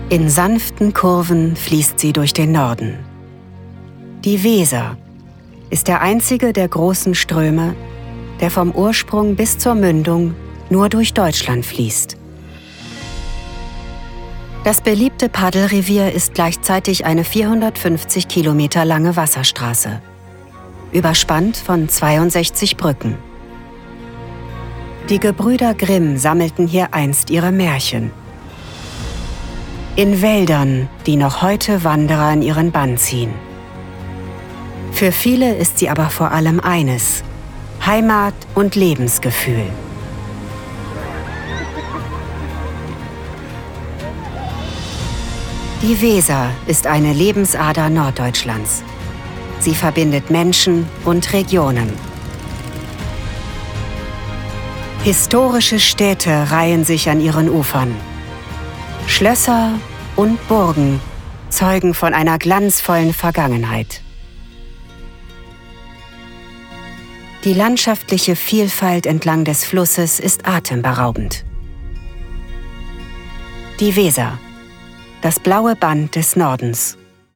In sanften Kurven fließt sie durch den Norden. Die Weser ist der einzige der großen Ströme, der vom Ursprung bis zur Mündung nur durch Deutschland fließt. Das beliebte Paddelrevier ist gleichzeitig eine 450 Kilometer lange Wasserstraße, überspannt von 62 Brücken. Die Gebrüder Grimm sammelten hier einst ihre Märchen. In Wäldern, die noch heute Wanderer in ihren Bann ziehen. Für viele ist sie aber vor allem eines: Heimat und Lebensgefühl. Die Weser ist eine Lebensader Norddeutschlands. Sie verbindet Menschen und Regionen. Historische Städte reihen sich an ihren Ufern. Schlösser und Burgen zeugen von einer glanzvollen Vergangenheit. Die landschaftliche Vielfalt entlang des Flusses ist atemberaubend. Die Weser, das blaue Band des Nordens.